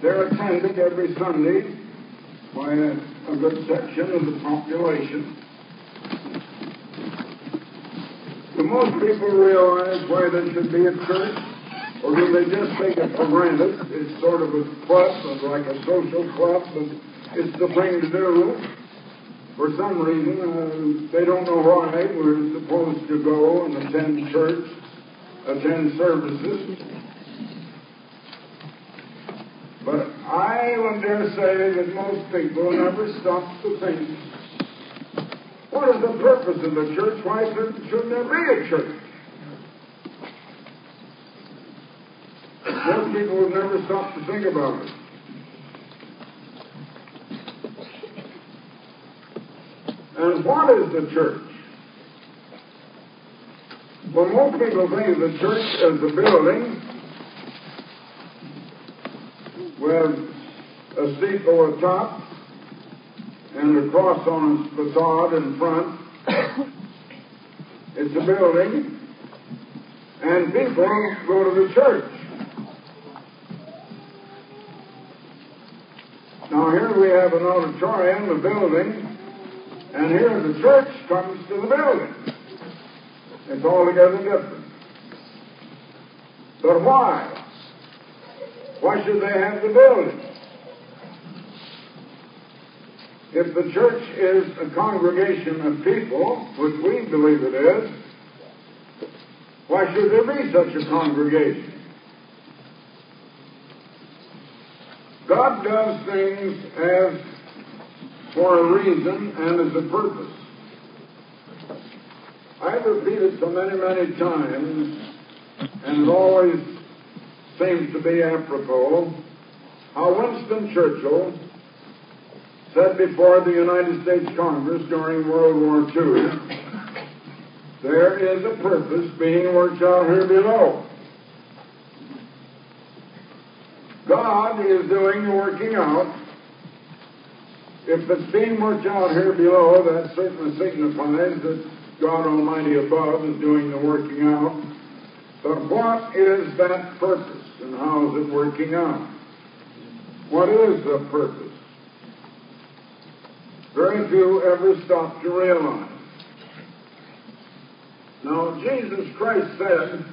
they're attended every Sunday by a good section of the population. Do most people realize why there should be a church? Or do they just take it for granted? It's sort of a club, like a social club, but it's the thing to do. For some reason, they don't know why we're supposed to go and attend church, attend services. But I would dare say that most people never stop to think, what is the purpose of the church? Why should there be a church? Most people have never stopped to think about it. And what is the church? Well, most people think of the church as a building with a steeple atop and a cross on its facade in front. It's a building, and people go to the church. Now, here we have an auditorium, a building, and here the church comes to the building. It's altogether different. But why? Why should they have the building? If the church is a congregation of people, which we believe it is, why should there be such a congregation? God does things as for a reason and as a purpose. I've repeated so many times, and it always seems to be apropos, how Winston Churchill said before the United States Congress during World War II, there is a purpose being worked out here below. God is doing the working out. If it's being worked out here below, that certainly signifies that God Almighty above is doing the working out. But what is that purpose, and how is it working out? What is the purpose? Very few ever stop to realize. Now, Jesus Christ said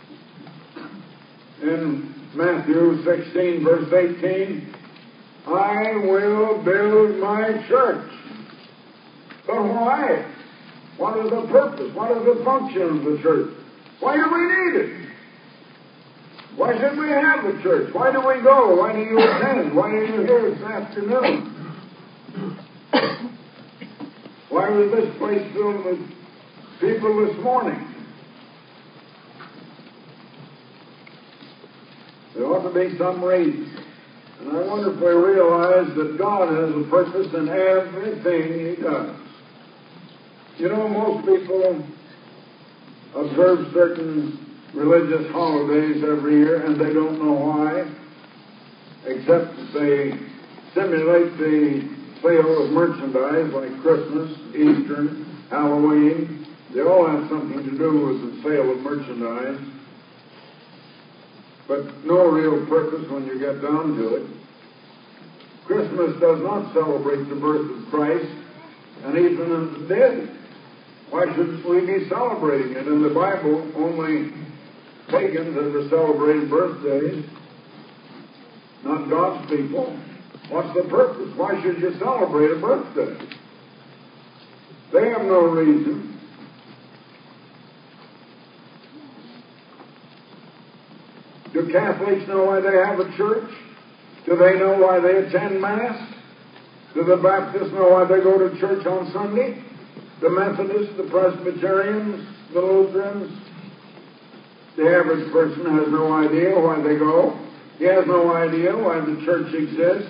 in Matthew 16, verse 18, I will build my church. But why? What is the purpose? What is the function of the church? Why do we need it? Why should we have the church? Why do we go? Why do you attend? Why are you here this afternoon? Why was this place filled with people this morning? There ought to be some reason. And I wonder if we realize that God has a purpose in everything He does. You know, most people observe certain religious holidays every year, and they don't know why, except that they simulate the sale of merchandise like Christmas, Easter, Halloween. They all have something to do with the sale of merchandise, but no real purpose when you get down to it. Christmas does not celebrate the birth of Christ, and even if it did, why should we be celebrating it? In the Bible, only pagans ever celebrated birthdays, not God's people. What's the purpose? Why should you celebrate a birthday? They have no reason. Do Catholics know why they have a church? Do they know why they attend Mass? Do the Baptists know why they go to church on Sunday? The Methodists, the Presbyterians, the Lutherans? The average person has no idea why they go. He has no idea why the church exists,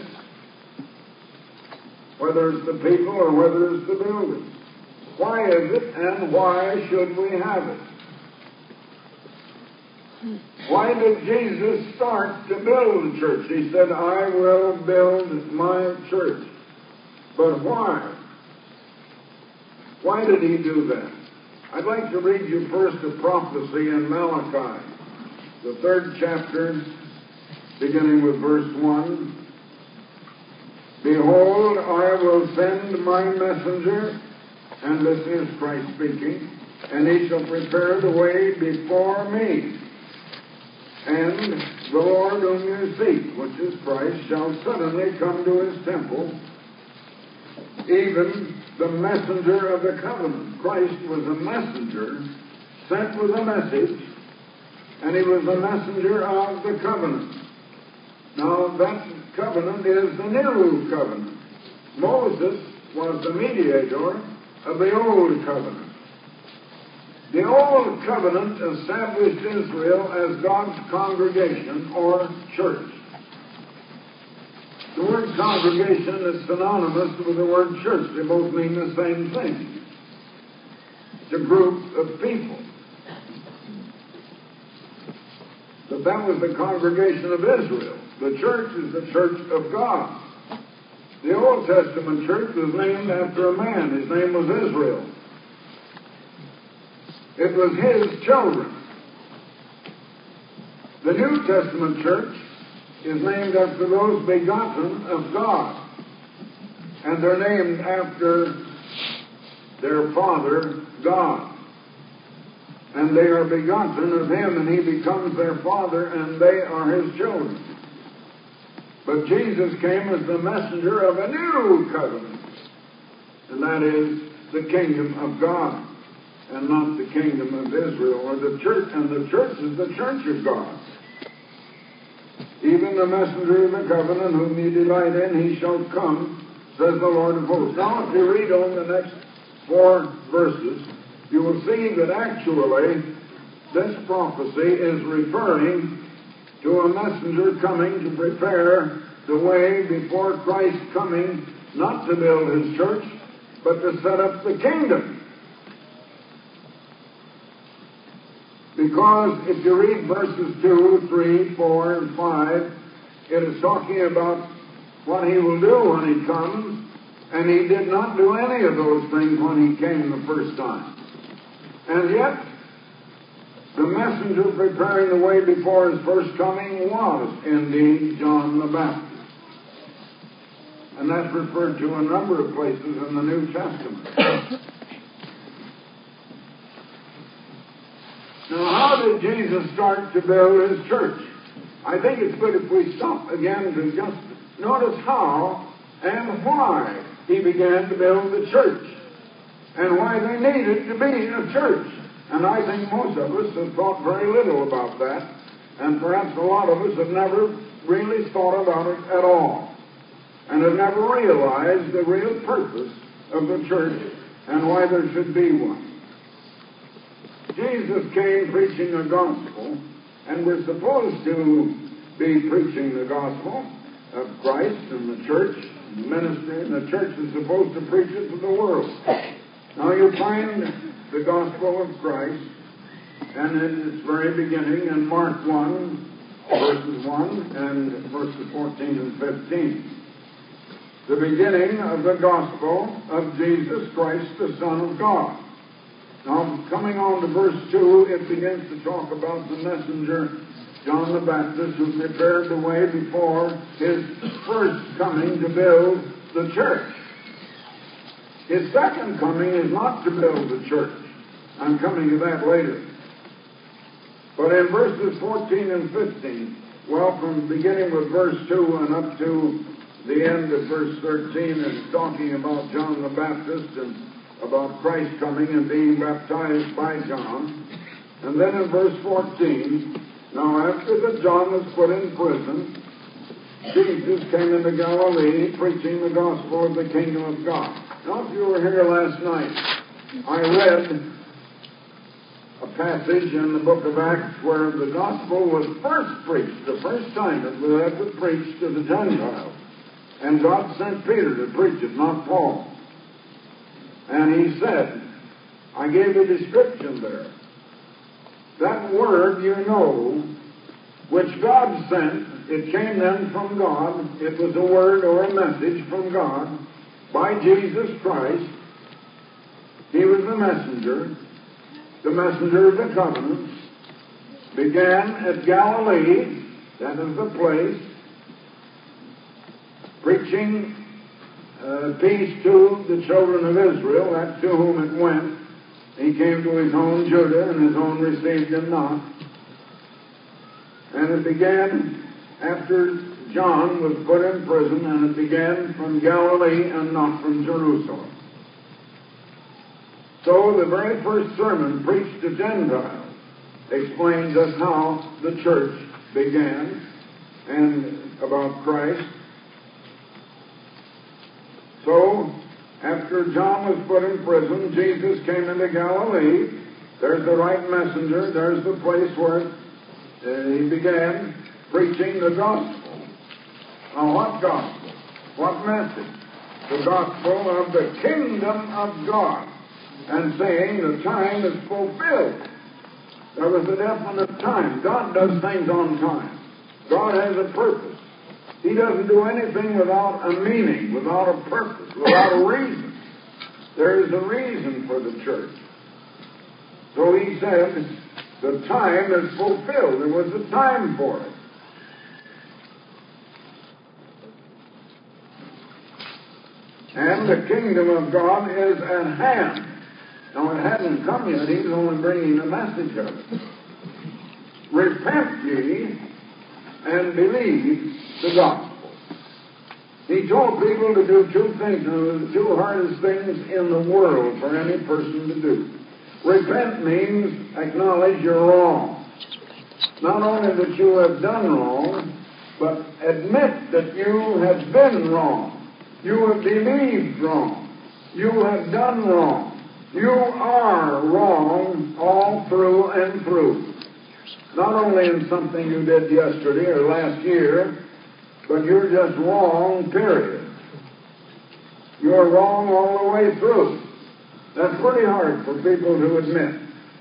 whether it's the people or whether it's the building. Why is it, and why should we have it? Why did Jesus start to build a church? He said, I will build my church. But why? Why did He do that? I'd like to read you first a prophecy in Malachi, the 3rd chapter beginning with verse 1. Behold, I will send my messenger, and this is Christ speaking, and he shall prepare the way before me. And the Lord whom you seek, which is Christ, shall suddenly come to his temple, even the messenger of the covenant. Christ was a messenger sent with a message, and he was a messenger of the covenant. Now, that covenant is the new covenant. Moses was the mediator of the old covenant. The old covenant established Israel as God's congregation or church. The word congregation is synonymous with the word church. They both mean the same thing. It's a group of people. But that was the congregation of Israel. The church is the church of God. The Old Testament church was named after a man. His name was Israel. It was his children. The New Testament church is named after those begotten of God. And they're named after their Father, God. And they are begotten of him, and he becomes their Father, and they are his children. But Jesus came as the messenger of a new covenant, and that is the kingdom of God, and not the kingdom of Israel, or the church, and the church is the church of God. Even the messenger of the covenant whom ye delight in, he shall come, says the Lord of hosts. Now, if you read on the next 4 verses, you will see that actually this prophecy is referring to a messenger coming to prepare the way before Christ coming, not to build his church, but to set up the kingdom. Because if you read verses 2, 3, 4, and 5, it is talking about what he will do when he comes, and he did not do any of those things when he came the first time. And yet, the messenger preparing the way before his first coming was indeed John the Baptist. And that's referred to a number of places in the New Testament. Now, how did Jesus start to build his church? I think it's good if we stop again to just notice how and why he began to build the church, and why they needed to be a church. And I think most of us have thought very little about that, and perhaps a lot of us have never really thought about it at all, and have never realized the real purpose of the church and why there should be one. Jesus came preaching a gospel, and we're supposed to be preaching the gospel of Christ and the church, and the ministry, and the church is supposed to preach it to the world. Now you find the gospel of Christ, and in its very beginning in Mark 1, verses 1 and verses 14 and 15. The beginning of the gospel of Jesus Christ, the Son of God. Now, coming on to verse 2, it begins to talk about the messenger, John the Baptist, who prepared the way before his first coming to build the church. His second coming is not to build the church. I'm coming to that later. But in verses 14 and 15, well, from beginning with verse 2 and up to the end of verse 13, it's talking about John the Baptist and about Christ coming and being baptized by John. And then in verse 14, now after that John was put in prison, Jesus came into Galilee preaching the gospel of the kingdom of God. Now, if you were here last night, I read a passage in the book of Acts where the gospel was first preached, the first time it was ever preached to the Gentiles. And God sent Peter to preach it, not Paul. And he said, I gave a description there. That word you know, which God sent, it came then from God. It was a word or a message from God by Jesus Christ. He was the messenger of the covenant, began at Galilee, That is the place, preaching peace to the children of Israel, that to whom it went. He came to his own Judah, and his own received him not. And it began after John was put in prison, and it began from Galilee and not from Jerusalem. So the very first sermon preached to Gentiles explains just how the church began and about Christ. So, after John was put in prison, Jesus came into Galilee. There's the right messenger. There's the place where he began preaching the gospel. Now, what gospel? What message? The gospel of the kingdom of God. And saying the time is fulfilled. There was a definite time. God does things on time. God has a purpose. He doesn't do anything without a meaning, without a purpose, without a reason. There is a reason for the church. So he said, the time is fulfilled. There was a time for it. And the kingdom of God is at hand. Now, it hadn't come yet. He's only bringing the message of it. Repent ye and believe the gospel. He told people to do two things, and they were the two hardest things in the world for any person to do. Repent means acknowledge you're wrong. Not only that you have done wrong, but admit that you have been wrong. You have believed wrong. You have done wrong. You are wrong all through and through. Not only in something you did yesterday or last year, but you're just wrong, period. You're wrong all the way through. That's pretty hard for people to admit.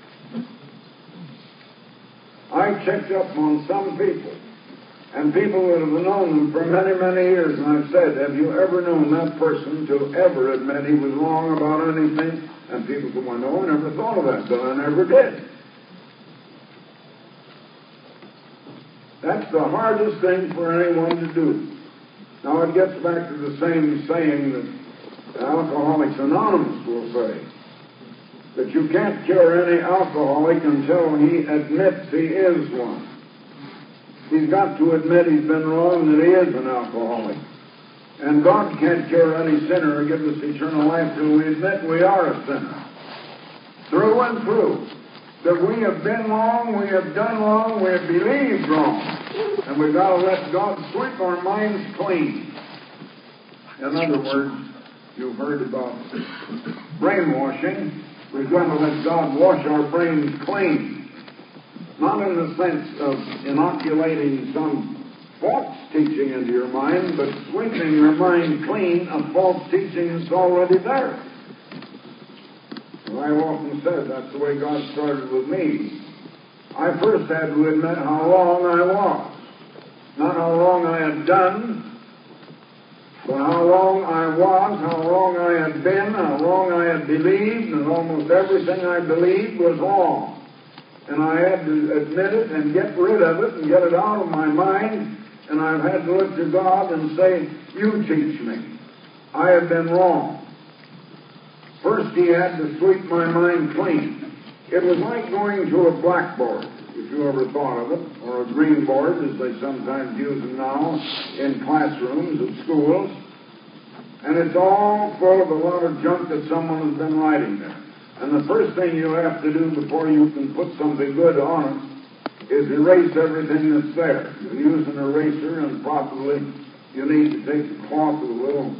I checked up on some people, and people that have known them for many, many years, and I've said, have you ever known that person to ever admit he was wrong about anything? And people say, well, no, I never thought of that, but I never did. That's the hardest thing for anyone to do. Now, it gets back to the same saying that Alcoholics Anonymous will say, that you can't cure any alcoholic until he admits he is one. He's got to admit he's been wrong, that he is an alcoholic. And God can't cure any sinner or give us eternal life till we admit we are a sinner. Through and through. That we have been wrong, we have done wrong, we have believed wrong. And we've got to let God sweep our minds clean. In other words, you've heard about brainwashing. We've got to let God wash our brains clean. Not in the sense of inoculating some false teaching into your mind, but sweeping your mind clean of false teaching that's already there. And I've often said that's the way God started with me. I first had to admit how wrong I was. Not how wrong I had done, but how wrong I was, how wrong I had been, how wrong I had believed, and almost everything I believed was wrong. And I had to admit it and get rid of it and get it out of my mind. And I've had to look to God and say, you teach me. I have been wrong. First, he had to sweep my mind clean. It was like going to a blackboard, if you ever thought of it, or a green board, as they sometimes use them now in classrooms at schools. And it's all full of a lot of junk that someone has been writing there. And the first thing you have to do before you can put something good on it is erase everything that's there. You use an eraser, and probably you need to take the cloth with a little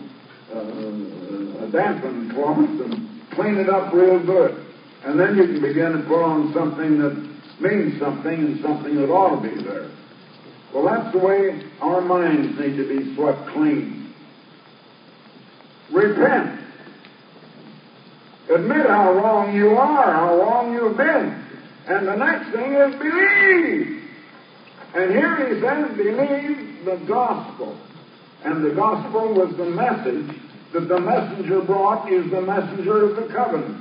a dampened cloth and clean it up real good. And then you can begin to put on something that means something and something that ought to be there. Well, that's the way our minds need to be swept clean. Repent. Admit how wrong you are, how wrong you've been. And the next thing is believe. And here he says, believe the gospel. And the gospel was the message that the messenger brought, is the messenger of the covenant.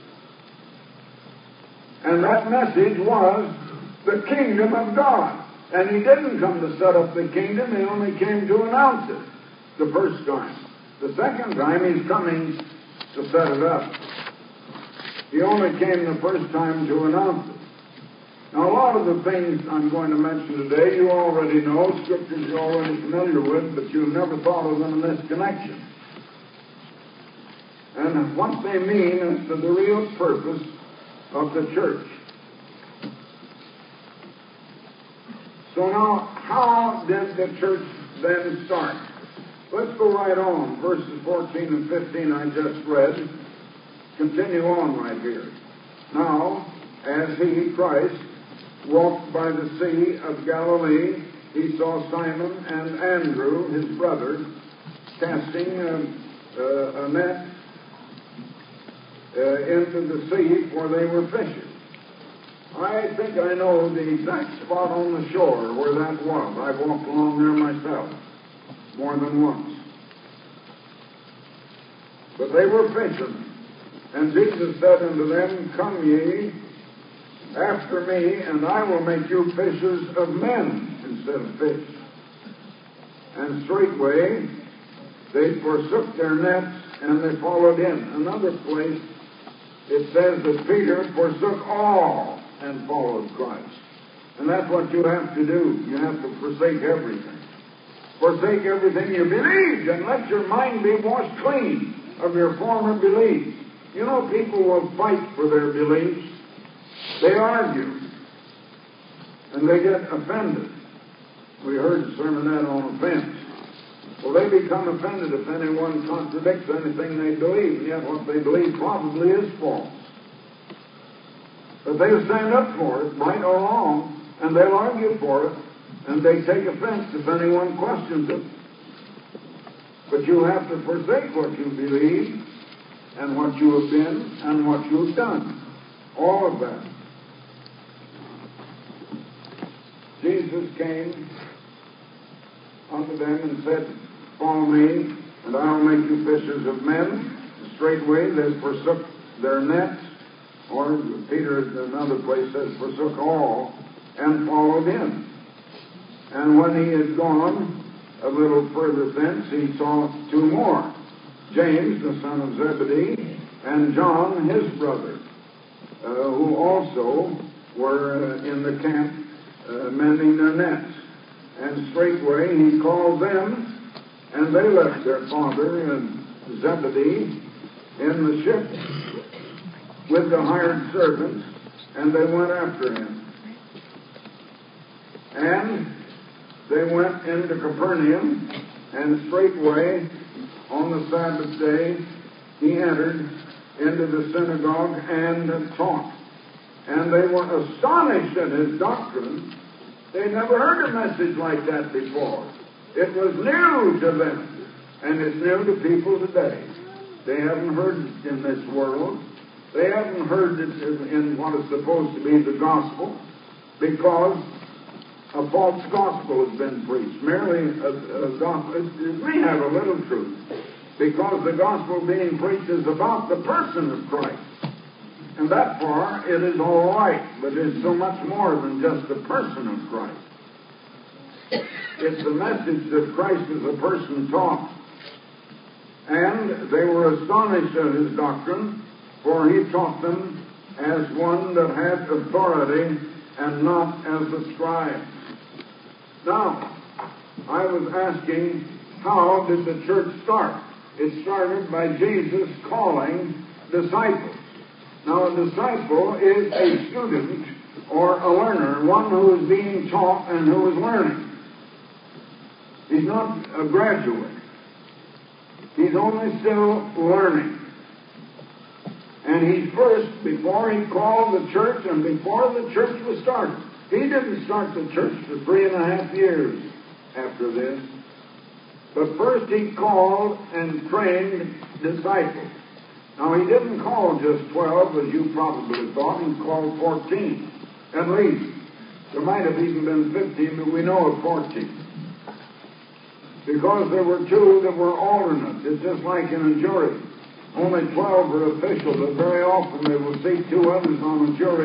And that message was the kingdom of God. And he didn't come to set up the kingdom, he only came to announce it the first time. The second time, he's coming to set it up. He only came the first time to announce it. Now, a lot of the things I'm going to mention today, you already know, scriptures you're already familiar with, but you've never thought of them in this connection. And what they mean is to the real purpose of the church. So now, how did the church then start? Let's go right on. Verses 14 and 15 I just read. Continue on right here. Now, as he, Christ, walked by the Sea of Galilee, he saw Simon and Andrew, his brother, casting a net into the sea, for they were fishing. I think I know the exact spot on the shore where that was. I've walked along there myself more than once. But they were fishing. And Jesus said unto them, Come ye after me, and I will make you fishers of men instead of fish. And straightway they forsook their nets, and they followed in. Another place, it says that Peter forsook all and followed Christ. And that's what you have to do. You have to forsake everything. Forsake everything you believed, and let your mind be washed clean of your former beliefs. You know, people will fight for their beliefs. They argue. And they get offended. We heard a sermonette on offense. Well, they become offended if anyone contradicts anything they believe, and yet what they believe probably is false. But they'll stand up for it, right or wrong, and they'll argue for it, and they take offense if anyone questions it. But you have to forsake what you believe, and what you have been, and what you have done. All of that. Jesus came unto them and said, Follow me, and I will make you fishers of men. And straightway they forsook their nets, or Peter, another place says, forsook all, and followed him. And when he had gone a little further thence, he saw two more, James, the son of Zebedee, and John, his brother, who also were in the camp mending their nets. And straightway he called them, and they left their father and Zebedee in the ship with the hired servants, and they went after him. And they went into Capernaum, and straightway on the Sabbath day he entered into the synagogue and taught. And they were astonished at his doctrine. They'd never heard a message like that before. It was new to them, and it's new to people today. They haven't heard it in this world. They haven't heard it in what is supposed to be the gospel, because a false gospel has been preached. Merely a gospel. It may have a little truth, because the gospel being preached is about the person of Christ. And that far, it is all right, but it's so much more than just the person of Christ. It's the message that Christ is a person taught. And they were astonished at his doctrine, for he taught them as one that had authority and not as the scribes. Now, I was asking, how did the church start? It started by Jesus calling disciples. Now, a disciple is a student or a learner, one who is being taught and who is learning. He's not a graduate. He's only still learning. And he's first, before he called the church and before the church was started. He didn't start the church for 3.5 years after this. But first he called and trained disciples. Now, he didn't call just 12, as you probably thought. He called 14, at least. There might have even been 15, but we know of 14. Because there were two that were alternates. It's just like in a jury. Only 12 are officials, but very often they will seat two others on a jury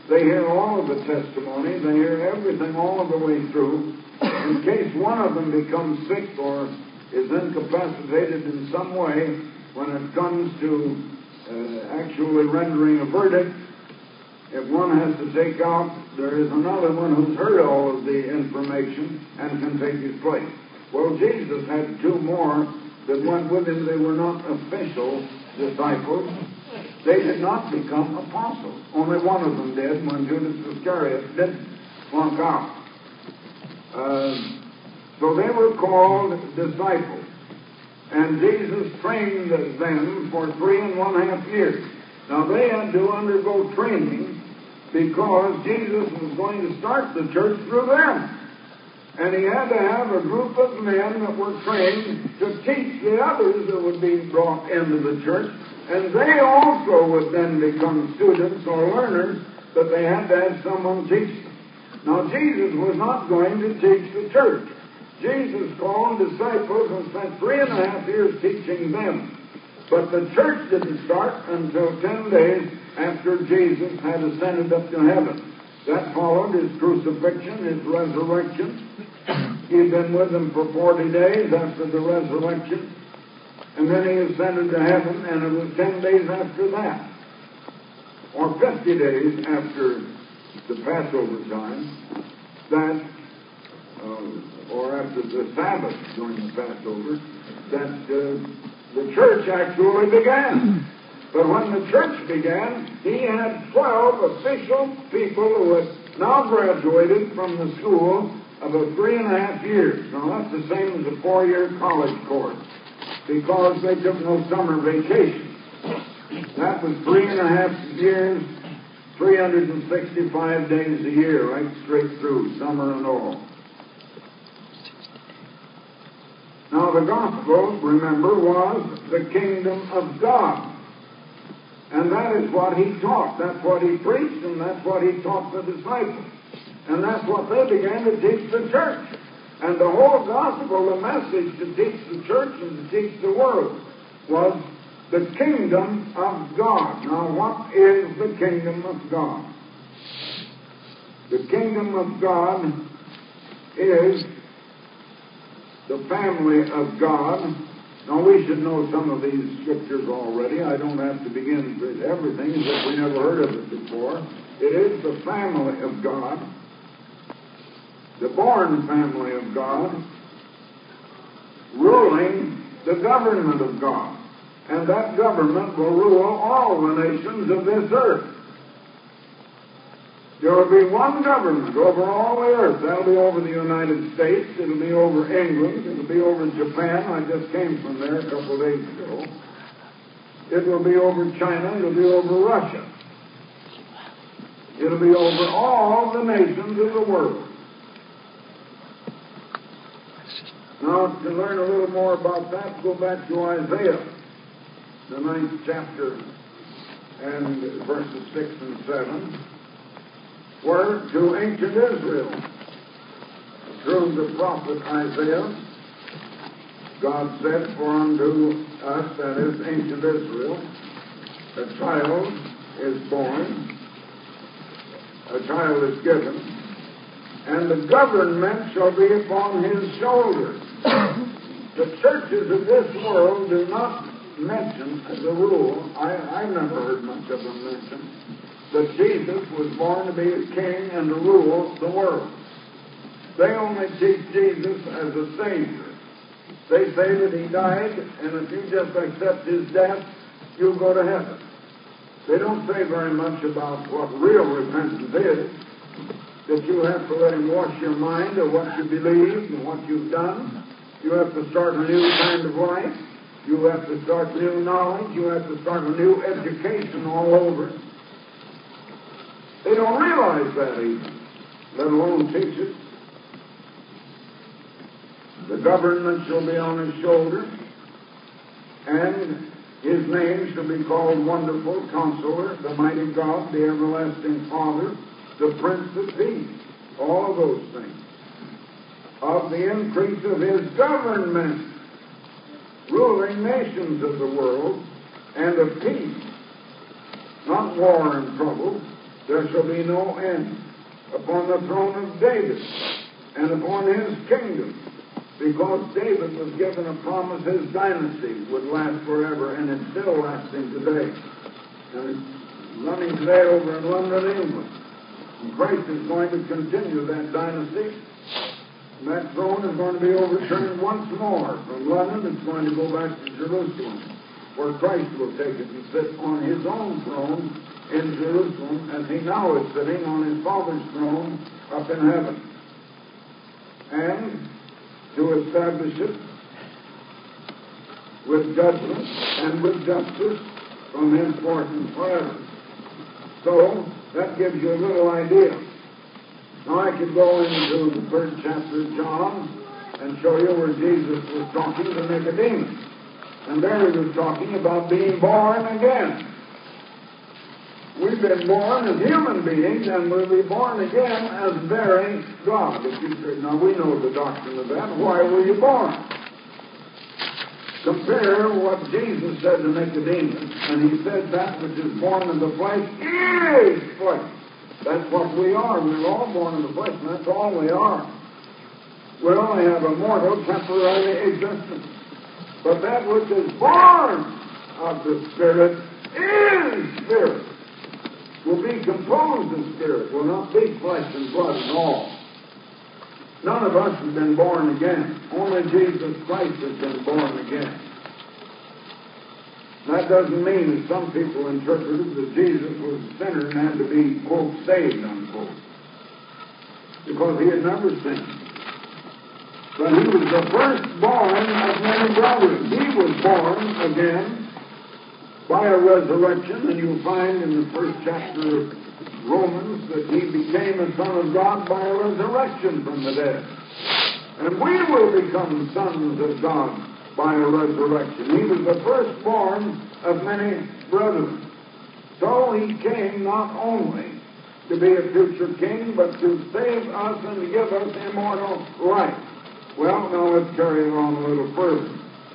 They hear all of the testimony. They hear everything all of the way through. In case one of them becomes sick or is incapacitated in some way, when it comes to actually rendering a verdict, if one has to take out, there is another one who's heard all of the information and can take his place. Well, Jesus had two more that went with him. They were not official disciples. They did not become apostles. Only one of them did, when Judas Iscariot did flunk out. So they were called disciples. And Jesus trained them for 3.5 years. Now they had to undergo training because Jesus was going to start the church through them. And he had to have a group of men that were trained to teach the others that would be brought into the church. And they also would then become students or learners, but they had to have someone teach them. Now Jesus was not going to teach the church. Jesus called disciples and spent 3.5 years teaching them. But the church didn't start until 10 days after Jesus had ascended up to heaven. That followed his crucifixion, his resurrection. He'd been with them for 40 days after the resurrection. And then he ascended to heaven, and it was 10 days after that, or 50 days after the Passover time, that, or after the Sabbath during the Passover, that the church actually began. But when the church began, he had 12 official people who had now graduated from the school of 3.5 years. Now that's the same as a 4-year college course, because they took no summer vacation. That was 3.5 years, 365 days a year, right straight through, summer and all. Now the gospel, remember, was the kingdom of God. And that is what he taught. That's what he preached, and that's what he taught the disciples. And that's what they began to teach the church. And the whole gospel, the message to teach the church and to teach the world, was the kingdom of God. Now, what is the kingdom of God? The kingdom of God is the family of God. Now, we should know some of these scriptures already. I don't have to begin with everything as if we never heard of it before. It is the family of God, the born family of God, ruling the government of God. And that government will rule all the nations of this earth. There will be one government over all the earth. That'll be over the United States. It'll be over England. It'll be over Japan. I just came from there a couple of days ago. It will be over China. It'll be over Russia. It'll be over all the nations of the world. Now, to learn a little more about that, go back to Isaiah, the 9th chapter, and verses 6 and 7. Where to ancient Israel, through the prophet Isaiah, God said, for unto us, that is ancient Israel, a child is born, a child is given, and the government shall be upon his shoulders. The churches of this world do not mention, as a rule, I've never heard much of them mentioned, that Jesus was born to be a king and to rule the world. They only teach Jesus as a Savior. They say that he died, and if you just accept his death, you'll go to heaven. They don't say very much about what real repentance is, that you have to let him wash your mind of what you believe and what you've done. You have to start a new kind of life. You have to start new knowledge. You have to start a new education all over. They don't realize that even, let alone teach it. The government shall be on his shoulders, and his name shall be called Wonderful Counselor, the Mighty God, the Everlasting Father, the Prince of Peace. All of those things. Of the increase of his government, ruling nations of the world, and of peace, not war and trouble, there shall be no end upon the throne of David and upon his kingdom, because David was given a promise his dynasty would last forever, and it's still lasting today. And it's running today over in London, England. And Christ is going to continue that dynasty. And that throne is going to be overturned once more. From London, it's going to go back to Jerusalem, where Christ will take it and sit on his own throne in Jerusalem, as he now is sitting on his Father's throne up in heaven. And to establish it with judgment and with justice from henceforth and forever. So, that gives you a little idea. Now I could go into the 3rd chapter of John and show you where Jesus was talking to Nicodemus. And there he was talking about being born again. We've been born as human beings, and we'll be born again as very God. Now we know the doctrine of that. Why were you born? Compare what Jesus said to Nicodemus, and he said that which is born of the flesh is flesh. That's what we are. We're all born of the flesh, and that's all we are. We only have a mortal, temporary existence. But that which is born of the Spirit is Spirit. Will be composed of Spirit, will not be flesh and blood at all. None of us have been born again. Only Jesus Christ has been born again. That doesn't mean, as some people interpreted, that Jesus was a sinner and had to be, quote, saved, unquote. Because he had never sinned. But he was the firstborn of many brethren. He was born again by a resurrection, and you'll find in the 1st chapter of Romans that he became a son of God by a resurrection from the dead. And we will become sons of God by a resurrection. He was the firstborn of many brethren. So he came not only to be a future king, but to save us and to give us immortal life. Well, now let's carry it on a little further.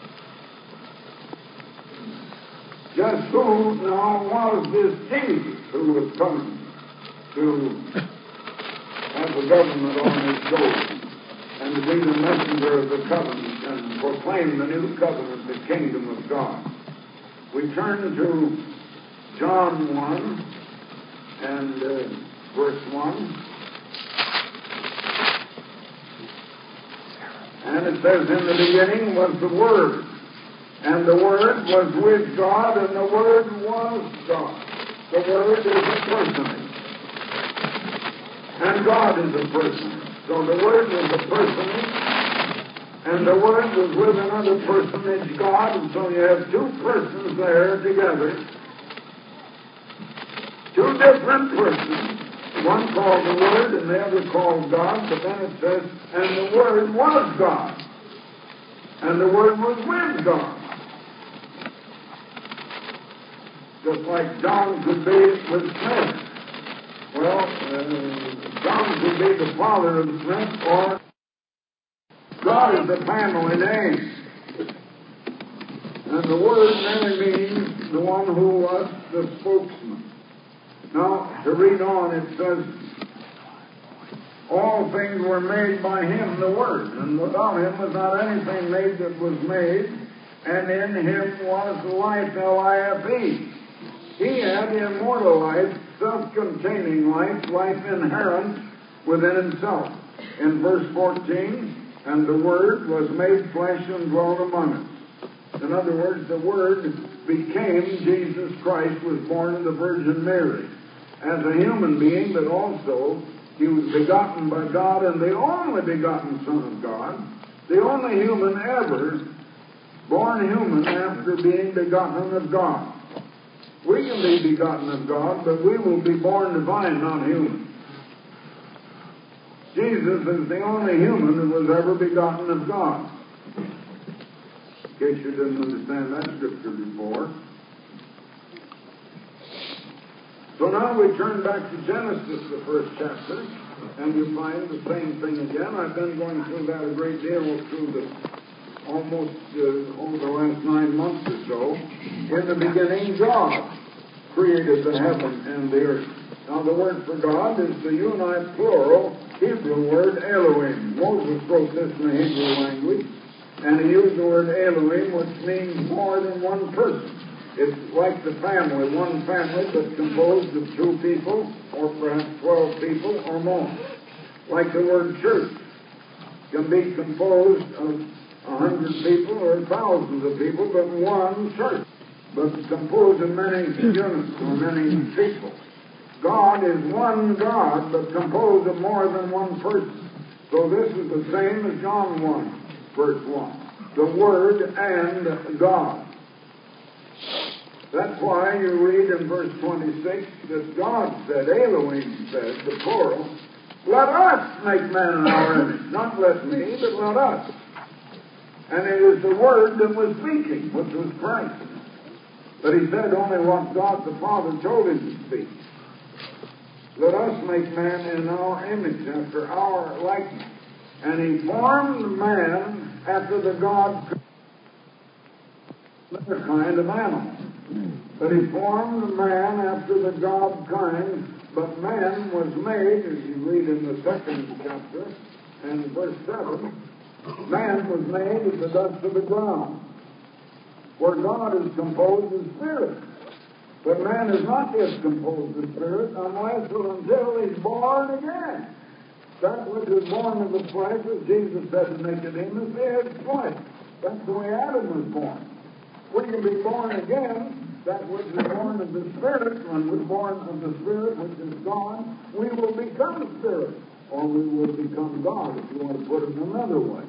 Just who now was this Jesus who was coming to have the government on his shoulders and to be the messenger of the covenant and proclaim the new covenant, the kingdom of God? We turn to John 1 and verse 1. And it says, in the beginning was the Word, and the Word was with God, and the Word was God. The Word is a personage, and God is a personage. So the Word was a personage, and the Word was with another personage, God, and so you have two persons there together. Two different persons. One called the Word and the other called God, but then it says, and the Word was God. And the Word was with God. Just like John could be with Smith. Well, John could be the father of Smith, or God is the family name. And the Word merely means the one who was the spokesman. Now, to read on, it says, all things were made by him, the Word, and without him was not anything made that was made, and in him was life, L-I-F-E. He had immortal life, self-containing life, life inherent within himself. In verse 14, and the Word was made flesh and dwelt among us. In other words, the Word became Jesus Christ, was born of the Virgin Mary as a human being, but also he was begotten by God and the only begotten Son of God, the only human ever born human after being begotten of God. We can be begotten of God, but we will be born divine, not human. Jesus is the only human who was ever begotten of God. In case you didn't understand that scripture before. So now we turn back to Genesis, the 1st chapter, and you find the same thing again. I've been going through that a great deal through almost over the last 9 months or so. In the beginning, God created the heaven and the earth. Now, the word for God is the unite plural Hebrew word Elohim. Moses wrote this in the Hebrew language, and he used the word Elohim, which means more than one person. It's like the family, one family, but composed of 2 people, or perhaps 12 people, or more. Like the word church can be composed of 100 people or thousands of people, but one church, but composed of many units or many people. God is one God, but composed of more than one person. So this is the same as John 1, verse 1. The Word and God. That's why you read in verse 26 that God said, Elohim said, the plural, let us make man in our image. Not let me, but let us. And it is the Word that was speaking, which was Christ. But he said only what God the Father told him to speak. Let us make man in our image, after our likeness. And he formed man after the God, another kind of animal. But he formed man after the God kind, but man was made, as you read in the 2nd chapter, and verse 7, man was made of the dust of the ground, where God is composed of spirit. But man is not yet composed of spirit unless or until he's born again. That which is born of the flesh, as Jesus said to Nicodemus, is flesh. That's the way Adam was born. We can be born again. That which is born of the Spirit, when we're born of the Spirit, which is God, we will become Spirit. Or we will become God, if you want to put it another way.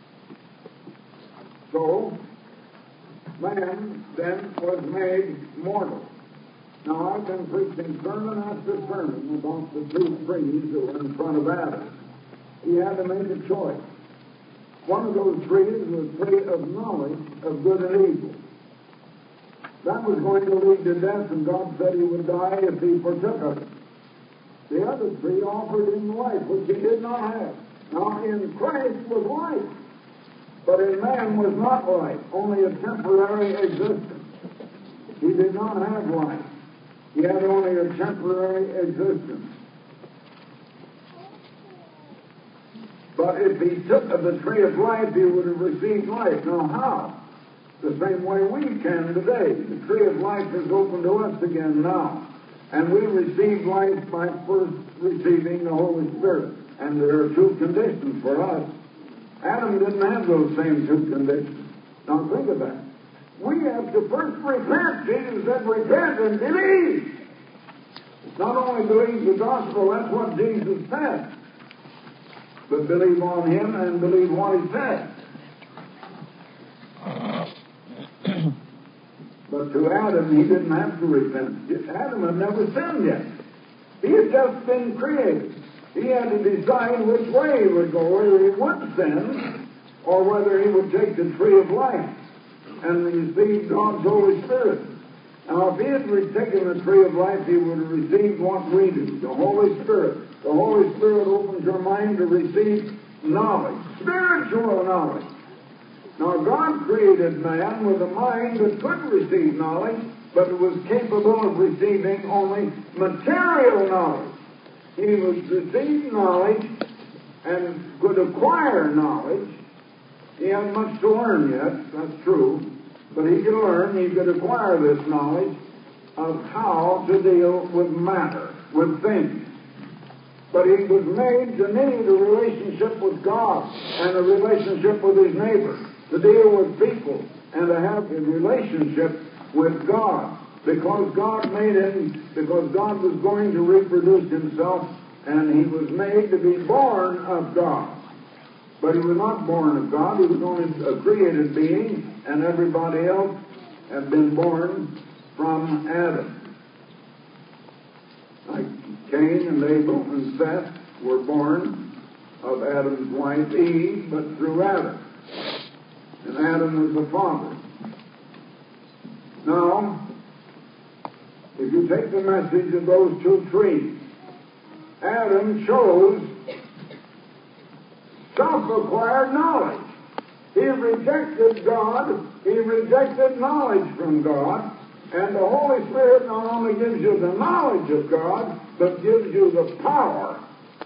So, man then was made mortal. Now, I've been preaching sermon after sermon about the 2 trees that were in front of Adam. He had to make a choice. One of those trees was the tree of knowledge of good and evil. That was going to lead to death, and God said he would die if he partook of it. The other tree offered him life, which he did not have. Now, in Christ was life, but in man was not life, only a temporary existence. He did not have life. He had only a temporary existence. But if he took of the tree of life, he would have received life. Now, how? The same way we can today. The tree of life is open to us again now. And we receive life by first receiving the Holy Spirit. And there are 2 conditions for us. Adam didn't have those same 2 conditions. Now think of that. We have to first repent. Jesus said, repent and believe. Not only believe the gospel, that's what Jesus said, but believe on him and believe what he said. But to Adam, he didn't have to repent. Adam had never sinned yet. He had just been created. He had to decide which way he would go, whether he would sin or whether he would take the tree of life and receive God's Holy Spirit. Now, if he had taken the tree of life, he would have received what we do, the Holy Spirit. The Holy Spirit opens your mind to receive knowledge, spiritual knowledge. Now, God created man with a mind that could receive knowledge, but it was capable of receiving only material knowledge. He would receive knowledge and could acquire knowledge. He had much to learn yet, that's true. But he could learn, he could acquire this knowledge of how to deal with matter, with things. But he was made to need a relationship with God and a relationship with his neighbor, to deal with people and to have a relationship with God. Because God made him, because God was going to reproduce himself, and he was made to be born of God. But he was not born of God. He was only a created being, and everybody else had been born from Adam. Like Cain and Abel and Seth were born of Adam's wife Eve, but through Adam. And Adam was the father. Now, if you take the message of those 2 trees, Adam chose self-acquired knowledge. He rejected God. He rejected knowledge from God. And the Holy Spirit not only gives you the knowledge of God, but gives you the power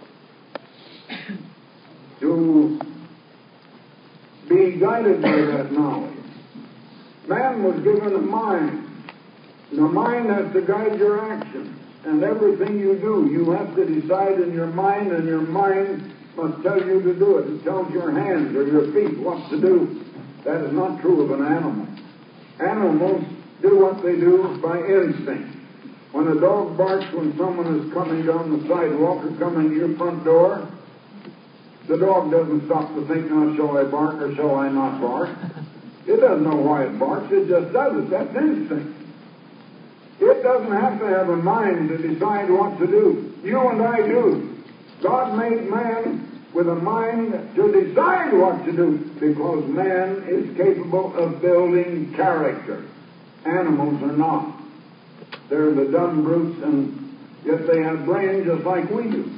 to be guided by that knowledge. Man was given a mind. And the mind has to guide your actions. And everything you do, you have to decide in your mind, and your mind must tell you to do it. It tells your hands or your feet what to do. That is not true of an animal. Animals do what they do by instinct. When a dog barks when someone is coming down the sidewalk or coming to your front door, the dog doesn't stop to think, now, shall I bark or shall I not bark? It doesn't know why it barks. It just does it. That's instinct. It doesn't have to have a mind to decide what to do. You and I do. God made man with a mind to decide what to do, because man is capable of building character. Animals are not. They're the dumb brutes, and yet they have brains just like we do.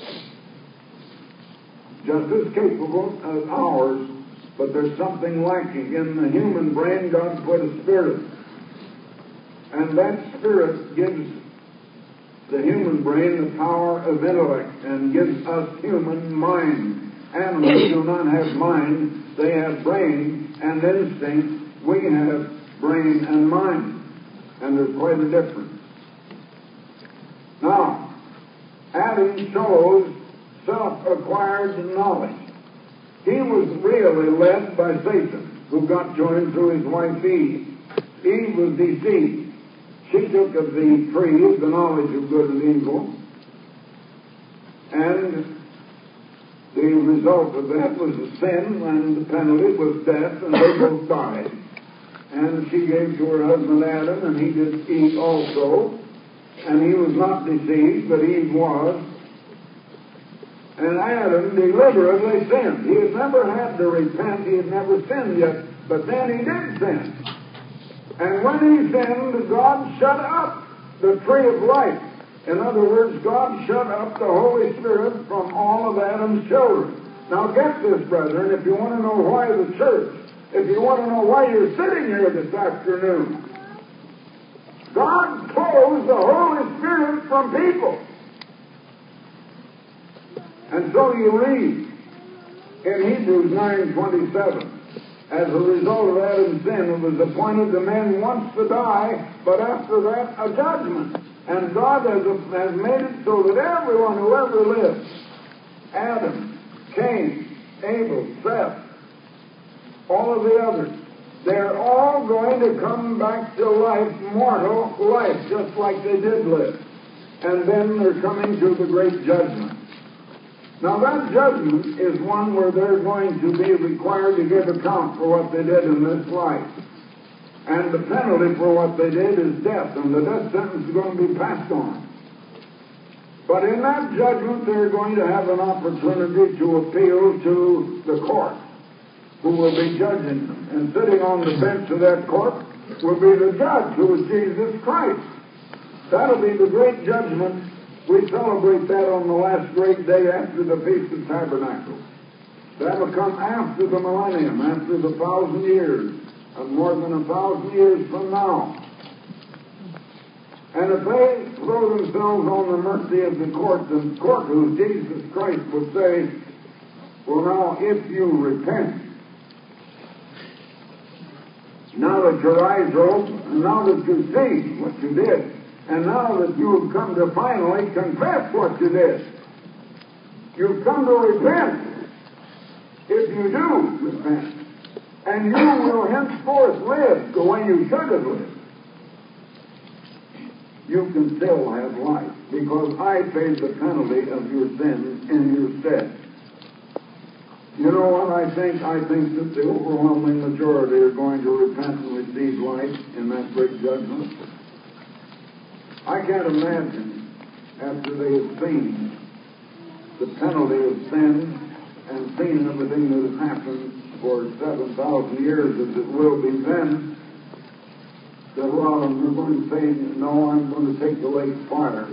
Just as capable as ours, but there's something lacking. In the human brain, God put a spirit. And that spirit gives the human brain the power of intellect and gives us human mind. Animals do not have mind. They have brain and instinct. We have brain and mind. And there's quite a difference. Now, Adam chose self-acquired knowledge. He was really led by Satan, who got to him through his wife Eve. Eve was deceived. She took of the tree, the knowledge of good and evil, and the result of that was a sin, and the penalty was death, and they both died. And she gave to her husband Adam, and he did eat also, and he was not deceived, but Eve was. And Adam deliberately sinned. He had never had to repent, he had never sinned yet, but then he did sin. And when he sinned, God shut up the tree of life. In other words, God shut up the Holy Spirit from all of Adam's children. Now get this, brethren, if you want to know why the church, if you want to know why you're sitting here this afternoon, God closed the Holy Spirit from people. And so you read in Hebrews 9:27, as a result of Adam's sin, it was appointed to men once to die, but after that, a judgment. And God has made it so that everyone who ever lived, Adam, Cain, Abel, Seth, all of the others, they're all going to come back to life, mortal life, just like they did live. And then they're coming to the great judgment. Now that judgment is one where they're going to be required to give account for what they did in this life. And the penalty for what they did is death, and the death sentence is going to be passed on. But in that judgment, they're going to have an opportunity to appeal to the court, who will be judging them. And sitting on the bench of that court will be the judge, who is Jesus Christ. That'll be the great judgment. We celebrate that on the last great day after the Feast of Tabernacles. That will come after the millennium, after the 1,000 years, and more than 1,000 years from now. And if they throw themselves on the mercy of the court who Jesus Christ will say, well, now, if you repent, now that your eyes are open, and now that you see what you did, and now that you have come to finally confess what you did, you've come to repent. If you do repent, and you will henceforth live the way you should have lived, you can still have life, because I paid the penalty of your sins in your stead. You know what I think? I think that the overwhelming majority are going to repent and receive life in that great judgment. I can't imagine, after they have seen the penalty of sin and seen everything that has happened for 7,000 years as it will be then, that a lot of them are going to say, no, I'm going to take the lake fire.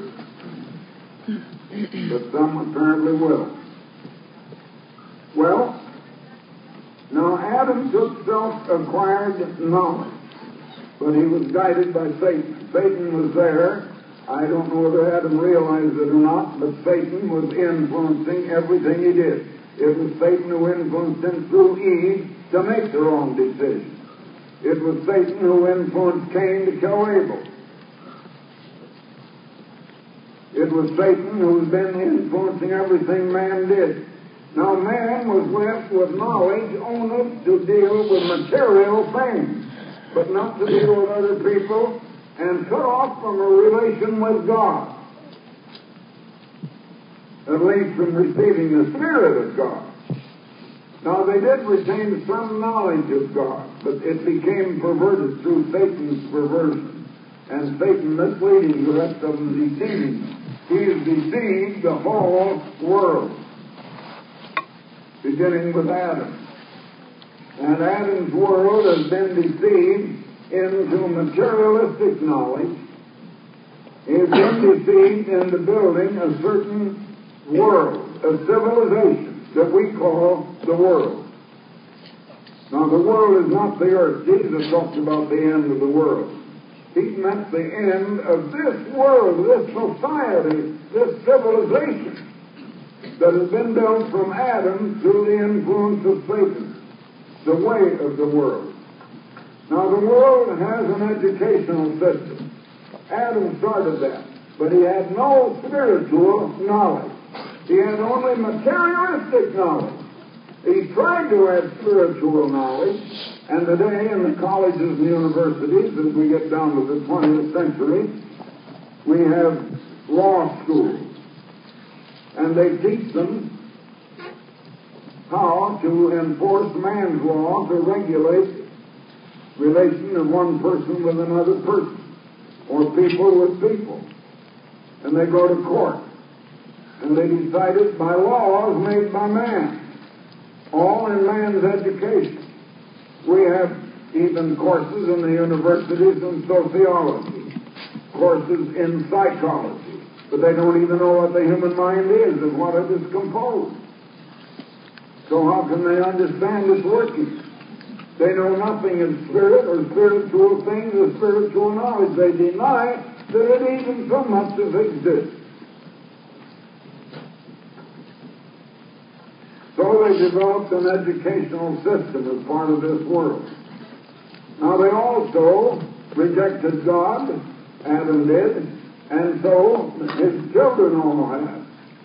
But some apparently will. Well, now Adam took self-acquired knowledge, but he was guided by Satan. Satan was there, I don't know whether Adam realized it or not, but Satan was influencing everything he did. It was Satan who influenced him through Eve to make the wrong decision. It was Satan who influenced Cain to kill Abel. It was Satan who's been influencing everything man did. Now man was left with knowledge only to deal with material things, but not to deal with other people, and cut off from a relation with God, at least from receiving the Spirit of God. Now they did retain some knowledge of God, but it became perverted through Satan's perversion, and Satan misleading the rest of them, deceiving them. He has deceived the whole world, beginning with Adam. And Adam's world has been deceived into materialistic knowledge. He has been deceived into building a certain world, a civilization that we call the world. Now the world is not the earth. Jesus talked about the end of the world. He meant the end of this world, this society, this civilization that has been built from Adam through the influence of Satan, the way of the world. Now the world has an educational system. Adam started that, but he had no spiritual knowledge. He had only materialistic knowledge. He tried to have spiritual knowledge, and today in the colleges and universities, as we get down to the 20th century, we have law schools, and they teach them how to enforce man's law to regulate relation of one person with another person, or people with people. And they go to court, and they decide it by laws made by man, all in man's education. We have even courses in the universities in sociology, courses in psychology, but they don't even know what the human mind is and what it is composed. So how can they understand its working? They know nothing of spirit or spiritual things or spiritual knowledge. They deny that it even so much as exists. So they developed an educational system as part of this world. Now they also rejected God, Adam did, and so his children all have.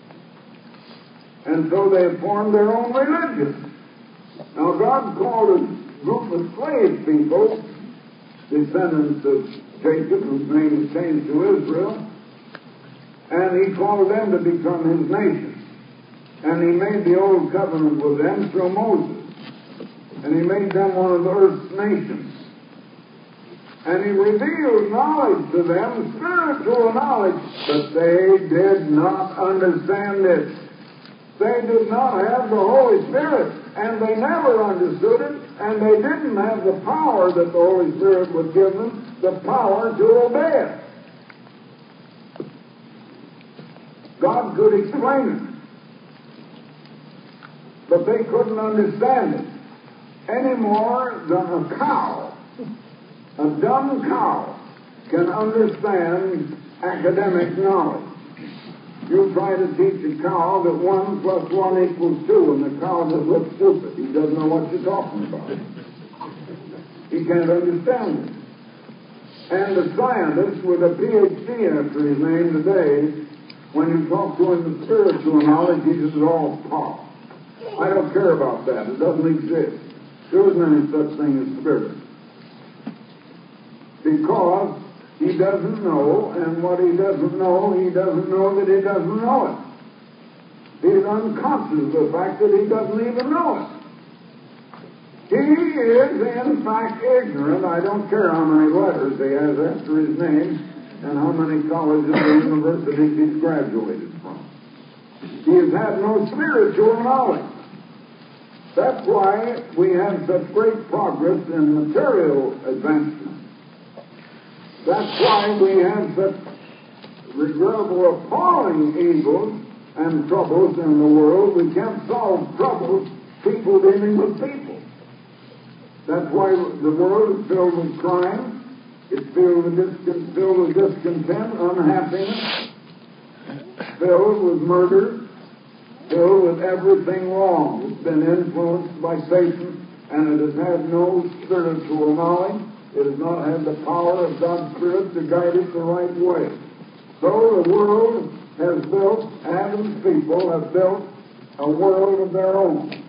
And so they formed their own religion. Now God called a group of slave people, descendants of Jacob, whose name is changed to Israel, and he called them to become his nation. And he made the old covenant with them through Moses. And he made them one of the earth's nations. And he revealed knowledge to them, spiritual knowledge, but they did not understand it. They did not have the Holy Spirit, and they never understood it, and they didn't have the power that the Holy Spirit would give them, the power to obey it. God could explain it, but they couldn't understand it any more than a cow. A dumb cow can understand academic knowledge. You try to teach a cow that 1 + 1 = 2, and the cow just looks stupid. He doesn't know what you're talking about. He can't understand it. And the scientist with a PhD after his name today, when you talk to him the spiritual knowledge, he says, "Oh, pop. I don't care about that. It doesn't exist. There isn't any such thing as spirit." Because he doesn't know, and what he doesn't know that he doesn't know it. He's unconscious of the fact that he doesn't even know it. He is, in fact, ignorant. I don't care how many letters he has after his name and how many colleges or universities he's graduated from. He has had no spiritual knowledge. That's why we have such great progress in material advancement. That's why we have such regrettable, appalling evils and troubles in the world. We can't solve troubles, people dealing with people. That's why the world is filled with crime. It's filled with discontent, unhappiness, filled with murder, filled with everything wrong. It's been influenced by Satan, and it has had no spiritual knowledge. It has not had the power of God's Spirit to guide it the right way. So the world has built, Adam's people have built a world of their own.